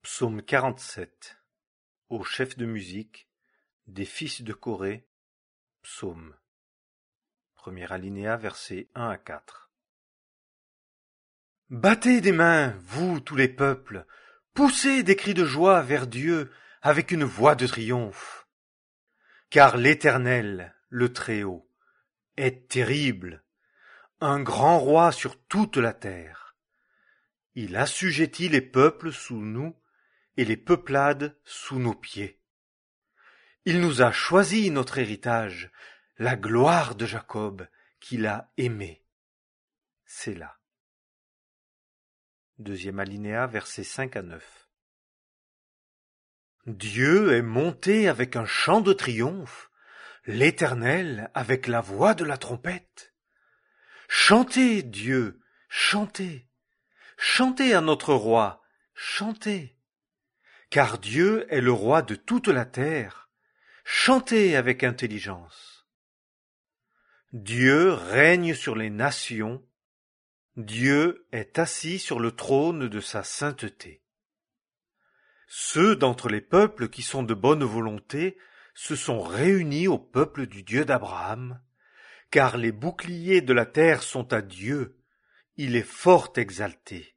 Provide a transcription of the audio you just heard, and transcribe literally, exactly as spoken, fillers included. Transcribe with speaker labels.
Speaker 1: Psaume quarante-sept. Au chef de musique, des fils de Corée, psaume. Premier alinéa, versets un à quatre. Battez des mains, vous tous les peuples, poussez des cris de joie vers Dieu avec une voix de triomphe. Car l'Éternel, le Très-Haut, est terrible, un grand roi sur toute la terre. Il assujettit les peuples sous nous et les peuplades sous nos pieds. Il nous a choisi notre héritage, la gloire de Jacob, qu'il a aimé. Sélah. Deuxième alinéa, versets cinq à neuf. Dieu est monté avec un chant de triomphe, l'Éternel avec la voix de la trompette. Chantez, Dieu, chantez, chantez à notre roi, chantez. Car Dieu est le roi de toute la terre, chantez avec intelligence. Dieu règne sur les nations, Dieu est assis sur le trône de sa sainteté. Ceux d'entre les peuples qui sont de bonne volonté se sont réunis au peuple du Dieu d'Abraham, car les boucliers de la terre sont à Dieu, il est fort exalté.